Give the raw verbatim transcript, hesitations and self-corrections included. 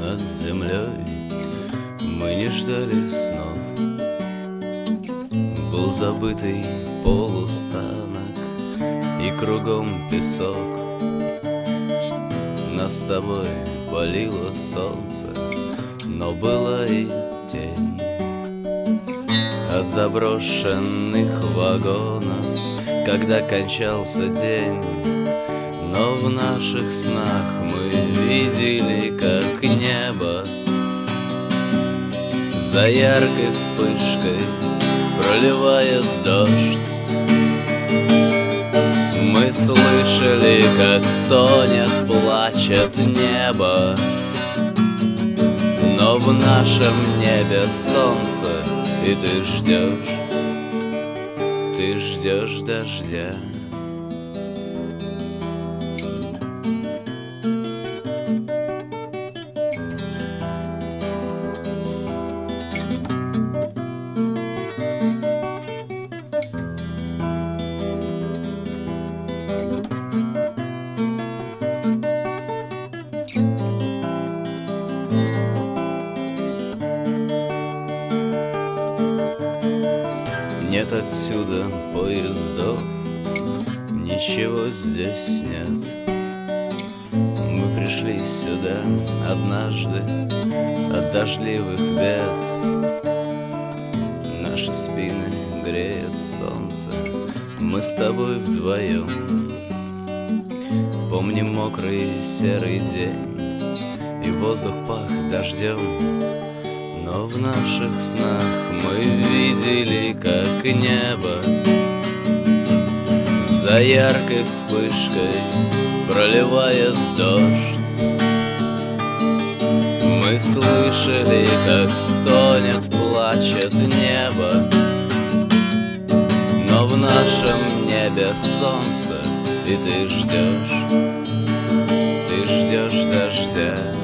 над землей мы не ждали снов. Был забытый полустанок и кругом песок. Нас с тобой палило солнце, но была и тень от заброшенных вагонов, когда кончался день. Но в наших снах мы видели, как небо за яркой вспышкой проливает дождь. Мы слышали, как стонет, плачет небо, но в нашем небе солнце, и ты ждешь, ты ждешь дождя. Нет отсюда поездов, ничего здесь нет. Мы пришли сюда однажды от дождливых бед. Наши спины греет солнце, мы с тобой вдвоем. Помним мокрый серый день, и воздух пах дождем. Но в наших снах мы видели, как небо за яркой вспышкой проливает дождь. Мы слышали, как стонет, плачет небо, но в нашем небе солнце, и ты ждешь, ты ждешь дождя.